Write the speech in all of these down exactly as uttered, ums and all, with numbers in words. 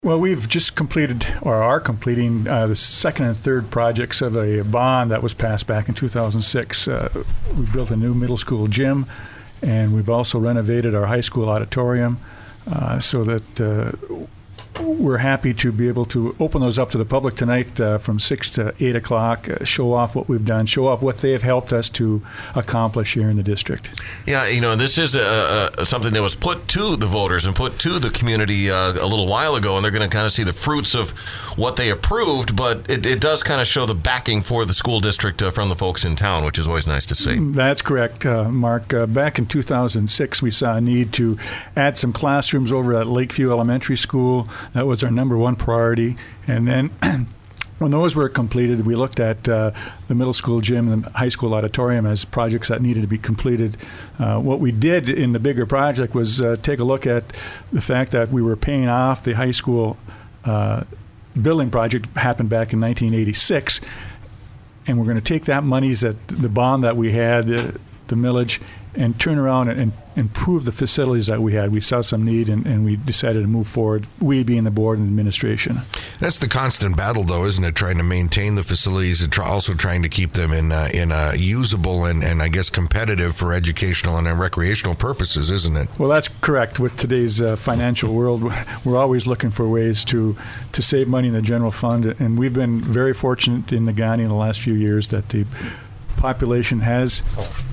Well, we've just completed, or are completing, uh, the second and third projects of a bond that was passed back in two thousand six. Uh, we built a new middle school gym, and we've also renovated our high school auditorium uh, so that uh, we're happy to be able to open those up to the public tonight uh, from six to eight o'clock, uh, show off what we've done, show off what they have helped us to accomplish here in the district. Yeah, you know, this is a, a, something that was put to the voters and put to the community uh, a little while ago, and they're going to kind of see the fruits of what they approved, but it, it does kind of show the backing for the school district uh, from the folks in town, which is always nice to see. That's correct, uh, Mark. Uh, back in two thousand six, we saw a need to add some classrooms over at Lakeview Elementary School. That was our number one priority. And then when those were completed, we looked at uh, the middle school gym and the high school auditorium as projects that needed to be completed. Uh, what we did in the bigger project was uh, take a look at the fact that we were paying off the high school uh, building project happened back in nineteen eighty-six. And we're going to take that monies, that the bond that we had, the, the millage, and turn around and, and improve the facilities that we had. We saw some need, and, and we decided to move forward, we being the board and administration. That's the constant battle, though, isn't it? Trying to maintain the facilities and try, also trying to keep them in uh, in uh, usable and, and, I guess, competitive for educational and recreational purposes, isn't it? Well, that's correct. With today's uh, financial world, we're always looking for ways to, to save money in the general fund, and we've been very fortunate in Negaunee in the last few years that the population has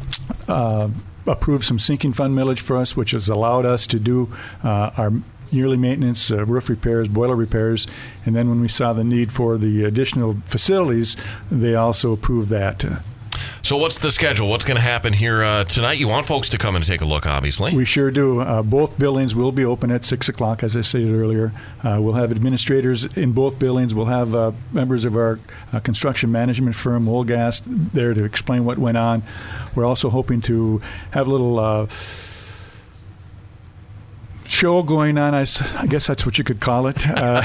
uh, approved some sinking fund millage for us, which has allowed us to do uh, our yearly maintenance, uh, roof repairs, boiler repairs, and then when we saw the need for the additional facilities, they also approved that. So what's the schedule? What's going to happen here uh, tonight? You want folks to come and take a look, obviously. We sure do. Uh, both buildings will be open at six o'clock, as I stated earlier. Uh, we'll have administrators in both buildings. We'll have uh, members of our uh, construction management firm, Wolgast, there to explain what went on. We're also hoping to have a little uh, show going on. I, I guess that's what you could call it. Uh,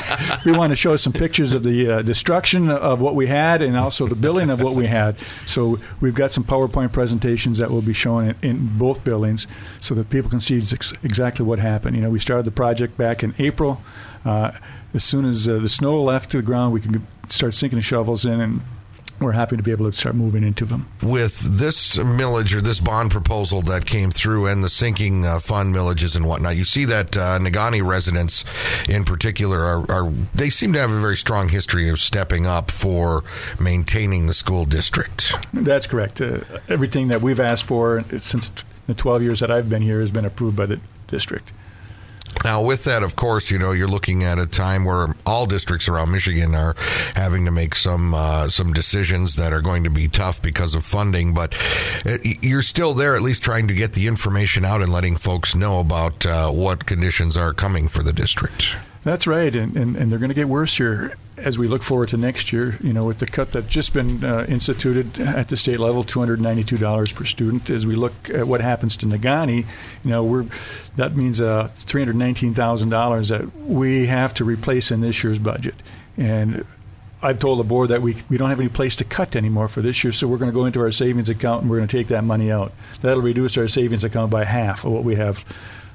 we want to show some pictures of the uh, destruction of what we had and also the building of what we had. So we've got some PowerPoint presentations that will be shown in, in both buildings so that people can see ex- exactly what happened. You know, we started the project back in April. Uh, as soon as uh, the snow left to the ground, we can start sinking the shovels in, and we're happy to be able to start moving into them. With this millage or this bond proposal that came through and the sinking uh, fund millages and whatnot, you see that uh, Negaunee residents in particular are, are they seem to have a very strong history of stepping up for maintaining the school district. That's correct. Uh, everything that we've asked for since the twelve years that I've been here has been approved by the district. Now, with that, of course, you know, you're looking at a time where all districts around Michigan are having to make some uh, some decisions that are going to be tough because of funding, but you're still there at least trying to get the information out and letting folks know about uh, what conditions are coming for the district. That's right, and, and, and they're going to get worse here as we look forward to next year. You know, with the cut that's just been uh, instituted at the state level, two hundred ninety-two dollars per student. As we look at what happens to Negaunee, you know, we're that means uh, three hundred nineteen thousand dollars that we have to replace in this year's budget. And I've told the board that we, we don't have any place to cut anymore for this year, so we're going to go into our savings account and we're going to take that money out. That'll reduce our savings account by half of what we have.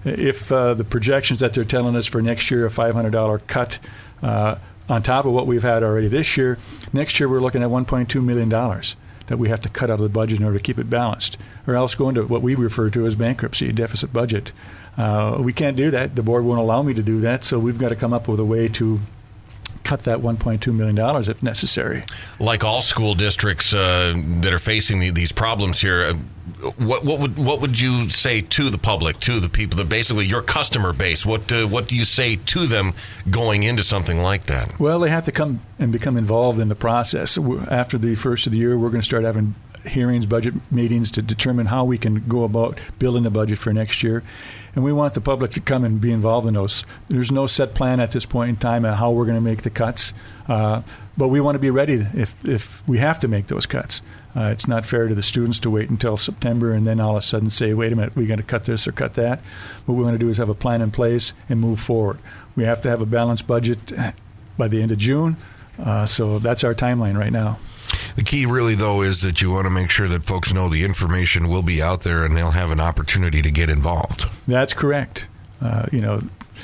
If uh, the projections that they're telling us for next year, a five hundred dollars cut uh, on top of what we've had already this year, next year we're looking at one point two million dollars that we have to cut out of the budget in order to keep it balanced, or else go into what we refer to as bankruptcy, deficit budget. Uh, we can't do that. The board won't allow me to do that, so we've got to come up with a way to cut that one point two million dollars if necessary. Like all school districts uh, that are facing the, these problems here, uh, what what would what would you say to the public, to the people, that basically your customer base? What uh, what do you say to them going into something like that? Well, they have to come and become involved in the process. After the first of the year, we're going to start having hearings, budget meetings to determine how we can go about building the budget for next year. And we want the public to come and be involved in those. There's no set plan at this point in time on how we're going to make the cuts, uh, but we want to be ready if if we have to make those cuts. Uh, it's not fair to the students to wait until September and then all of a sudden say, wait a minute, we're going to cut this or cut that. What we want to do is have a plan in place and move forward. We have to have a balanced budget by the end of June, uh, so that's our timeline right now. The key really, though, is that you want to make sure that folks know the information will be out there and they'll have an opportunity to get involved. That's correct. Uh, you know,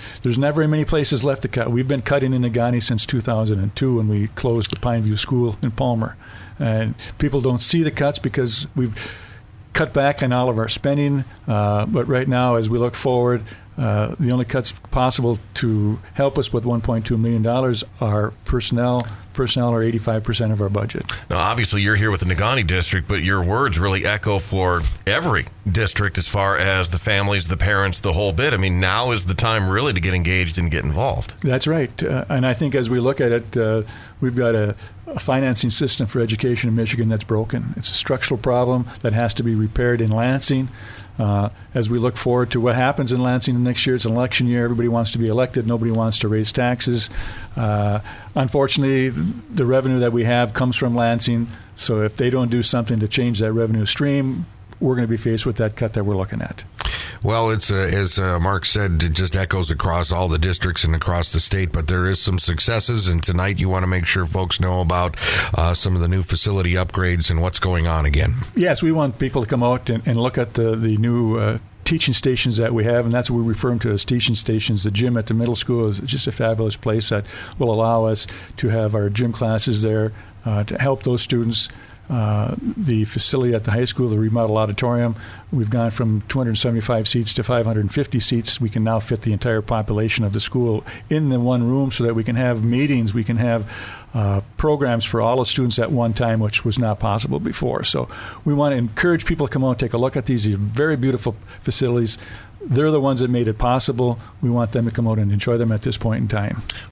there's not very many places left to cut. We've been cutting in Negaunee since two thousand two when we closed the Pineview School in Palmer. And people don't see the cuts because we've cut back on all of our spending. Uh, but right now, as we look forward, uh, the only cuts possible to help us with one point two million dollars are personnel. Personnel are eighty-five percent of our budget. Now, obviously, you're here with the Negaunee district, but your words really echo for every district as far as the families, the parents, the whole bit. I mean, now is the time really to get engaged and get involved. That's right. Uh, and I think as we look at it, uh, we've got a, a financing system for education in Michigan that's broken. It's a structural problem that has to be repaired in Lansing. Uh, as we look forward to what happens in Lansing next year, it's an election year. Everybody wants to be elected. Nobody wants to raise taxes. Uh, unfortunately, the revenue that we have comes from Lansing. So if they don't do something to change that revenue stream, we're going to be faced with that cut that we're looking at. Well, it's uh, as uh, Mark said, it just echoes across all the districts and across the state, but there is some successes, and tonight you want to make sure folks know about uh, some of the new facility upgrades and what's going on again. Yes, we want people to come out and, and look at the, the new uh, teaching stations that we have, and that's what we refer to as teaching stations. The gym at the middle school is just a fabulous place that will allow us to have our gym classes there uh, to help those students. Uh, the facility at the high school, the remodel auditorium, we've gone from two hundred seventy-five seats to five hundred fifty seats. We can now fit the entire population of the school in the one room so that we can have meetings, we can have uh, programs for all the students at one time, which was not possible before. So we want to encourage people to come out and take a look at these. These are very beautiful facilities. They're the ones that made it possible. We want them to come out and enjoy them at this point in time.